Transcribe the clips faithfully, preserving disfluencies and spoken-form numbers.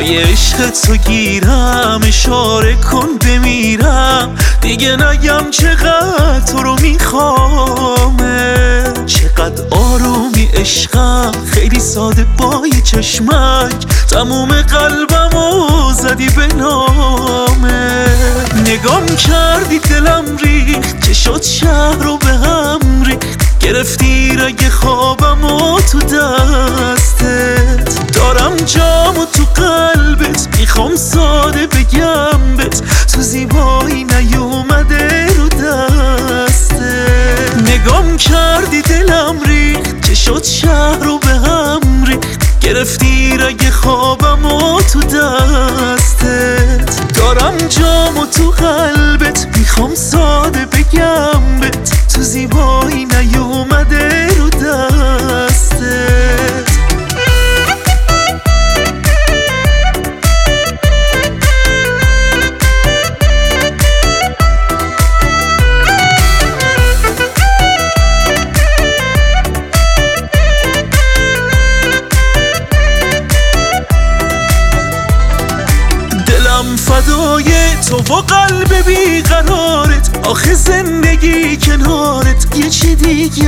پای عشق تو گیرم، اشاره کن بمیرم، دیگه نگم چقدر تو رو میخوامه. چقدر آرومی عشقم، خیلی ساده با یه چشمک تموم قلبمو زدی به نامه. نگام کردی دلم ریخت، چه شد شهر رو به هم ریخت، گرفتی رگ خوابمو تو دستت. دارم جامو تو قلبت، میخوام ساده بگم بت، تو زیبایی نیومده رو دستت. نگام کردی دلم ریخت، چه شد شهر رو به هم ریخت، گرفتی رگ خوابمو تو دستت. دارم جامو تو قلبت، میخوام ساده بگم بت، تو زیبایی نیومده رو دستت. فدای تو و قلب بیقرارت، آخه زندگی کنارت یه چی دیگه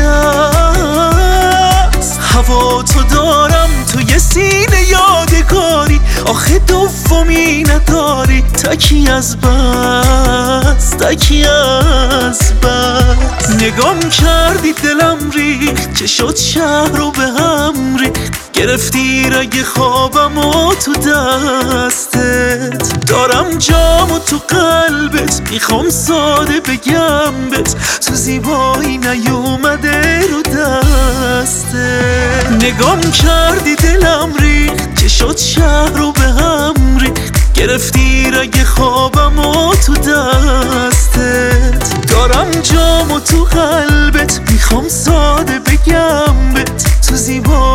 است. هوا تو دارم توی سینه یادگاری، آخه دومی نداری، تکی از بس تکی از بس. نگام کردی دلم ریخت، چه شد شهر رو به هم ریخت، گرفتی رگ خوابمو تو دستت. دارم جامو تو قلبت، میخوام ساده بگم بت، تو زیبایی نیومده رو دستت. نگام کردی دلم ریخت، چه شد شهر رو به هم ریخت، گرفتی رگ خوابمو تو دستت. دارم جامو تو قلبت، میخوام ساده بگم بت، تو زیبایی